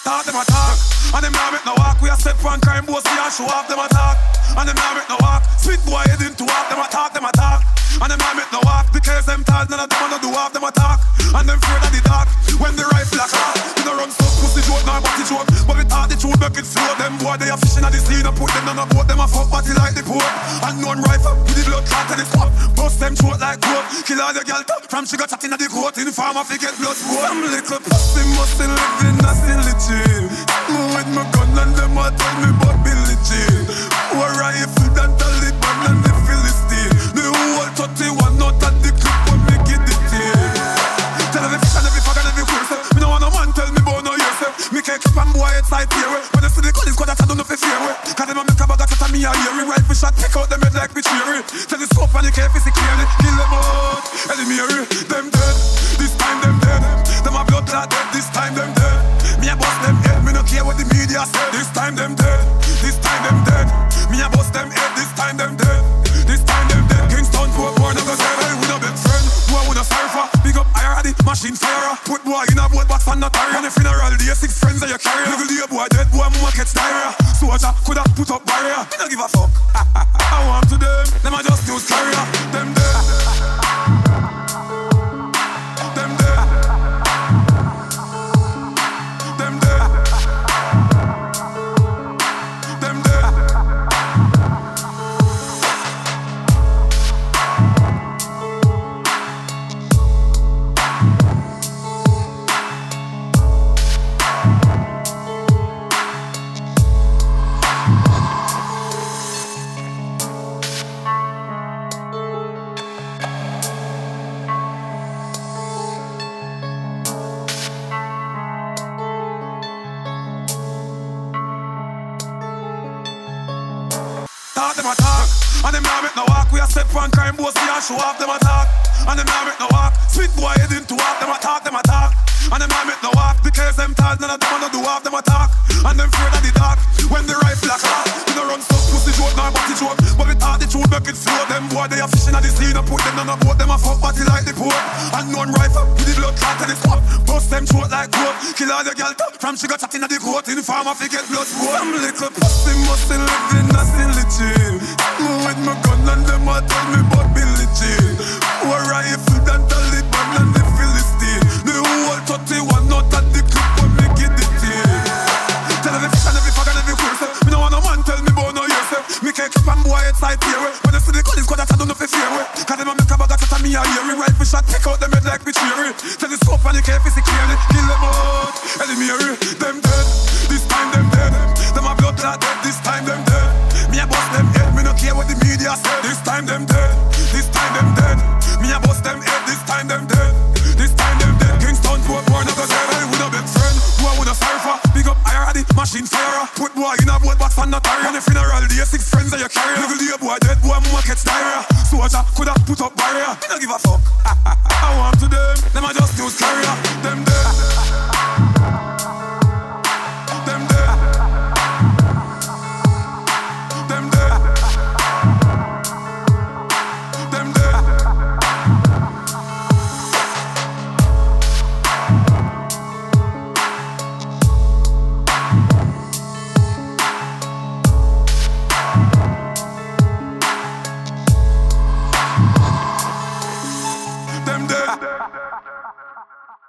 Talk them attack, and them now make no walk. We a step on crime boss, we a show off them attack, and them now make no walk. Sweet boy head into walk, them attack, and them now make no walk. Because them tall, none of them wanna do half them attack, and them afraid of the dark. When the rifle a crack, we no run stuff, pussy joke, nah body joke. But we talk the truth, make it flow. Them boy they a fishing at the sea, no put them on a boat. Them a fuck body like the Pope. Unknown rifle, with the blood clot and the squat. Bust them throat like coke. Kill all the girl top, from she got chatting at the coat. In farm if you get blood sport. Some little pussy mustn't live in a silly jail. Move with my gun and them a tell me about Billy Jean. Who a rifle than Taliban and the Philistine. The whole 31 not at the clip when me get the tail. Tell every fish and every fuck and every horse. Me no want no man tell me about no yourself. Me can't keep on boy outside here. When I see the gun is got that I don't know if it's fear. Cause them a make a bag of chat me a hear. Rifle shot take out them head like me cherry. Telescope and you can't see clearly. Kill them out, Elimiri. Them dead, this time them dead. Them a blood clot dead, this time them dead. Me a bust them head, me no care what the media said. This time them dead, this time them dead. Me a bust them head, this time them dead. This time them dead. Kingston poor boy no go say hey, we no big friend. Boy we no surfer, big up IRD, machine fire. Put boy in a boat box and not tire. On the funeral day, 6 friends that you carry. Little day boy dead, boy mama catch diarrhea. Soldier coulda put up barrier. Me no give a fuck. I want to them a just use carrier. Them dead. Them dead. Them dead. Them dead. Talk them attack, and them now make no walk. We a step on crime boss, we a show off them attack, and them now make no walk. Sweet boy head into walk, them attack, and them now make no walk. Because them tall, none of them wanna do half them attack, and them afraid of the dark. When the rifle a crack, we no run stuff, pussy joke, nah body joke. But we talk the truth, make it flow. Them boy they a fishing at the sea, no put them on a boat. Them a fuck body like the Pope. Unknown rifle, with the blood clot and the squat. Bust them throat like coke. Kill all the girl top, from she got chatting at the coat. In farm if you get blood sport. Some little pussy mustn't live in a silly jail. Move with my gun and them a tell me about Billy Jean. Who a rifle than Taliban and the Philistine. The whole 31 not at the clip when me get the tail. Tell every fish and every fuck and every horse. Me no want no man tell me about no yourself. Me can't keep on boy outside here. When I see the gun is got that I don't know if it's fear. Cause them a make a bag of chat me a hear. Rifle shot take out them head like me cherry. Telescope and you can't see clearly. Kill them out, Elimiri. Them dead, this time them dead. Them a blood clot dead, this time them dead. Me a bust them head, me no care what the media said. This time them dead, this time them dead. Me a bust them head, this time them dead. This time them dead. Kingston poor boy no go say hey, we no big friend. Boy we no surfer, big up IRD, machine fire. Put boy in a boat box and not tire. On the funeral day, 6 friends that you carry. Little day boy dead, boy mama catch diarrhea. Soldier coulda put up barrier. Me no give a fuck. I want